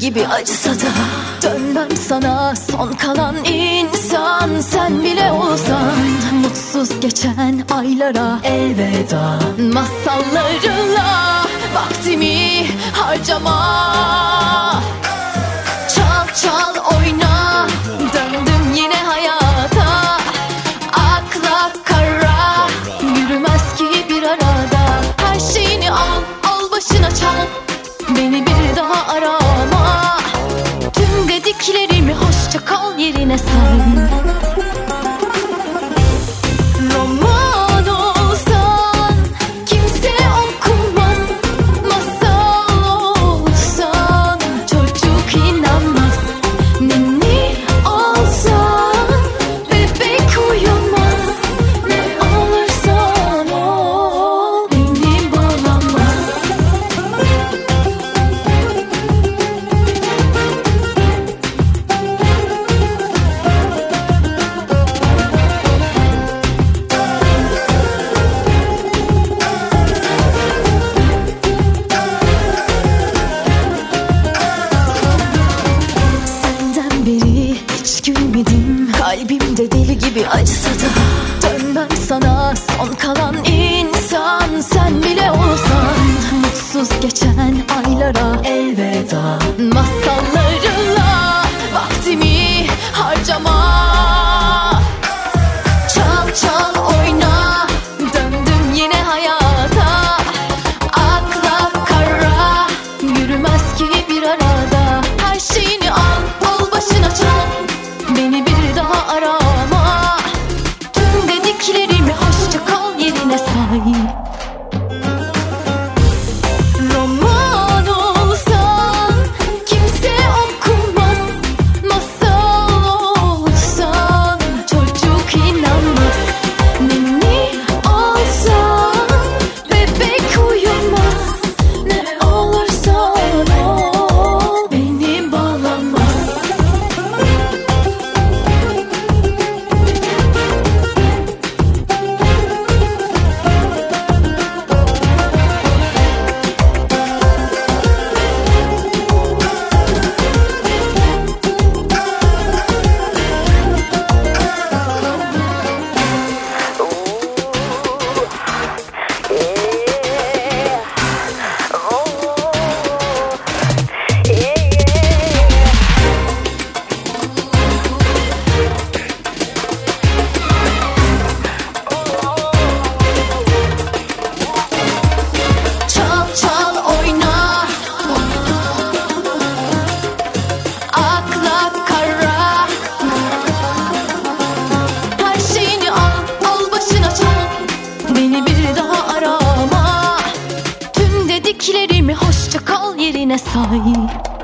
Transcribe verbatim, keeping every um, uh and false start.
gibi acısa da dönmem sana son kalan insan. Sen bile olsan mutsuz geçen aylara elveda. Masallarınla vaktimi harcama. Çal çal oyna, döndüm yine hayata. Akla kara, yürümez ki bir arada. Her şeyini al, al başına çal, beni bir daha arama. Tüm dediklerimi hoşça kal yerine say. Roman olsan kimse okumaz, masal olsan çocuk inanmaz. Ninni olsan bebek uyumaz. Ne olursan ol beni bağlamaz. Senden beri hiç gülmedim, kalbimde deli gibi acısa da dönmem sana son kalan insan. Sen bile olsan mutsuz geçen aylara elveda. Masallarınla vaktimi harcama. Çal çal oyna, döndüm yine hayata. Akla kara, yürümez ki bir arada. Her şeyini al, al başına çal, beni bir daha arama. Tüm dediklerimi hoşça kal yerine say. Roman olsan kimse okumaz, masal olsan çocuk inanmaz. Ninni olsan bebek uyumaz. Ne olursan ol beni bağlamaz. Çal çal oyna, akla kara. Her şeyini al, al başına çal, beni bir daha arama. Tüm dediklerimi hoşça kal yerine say.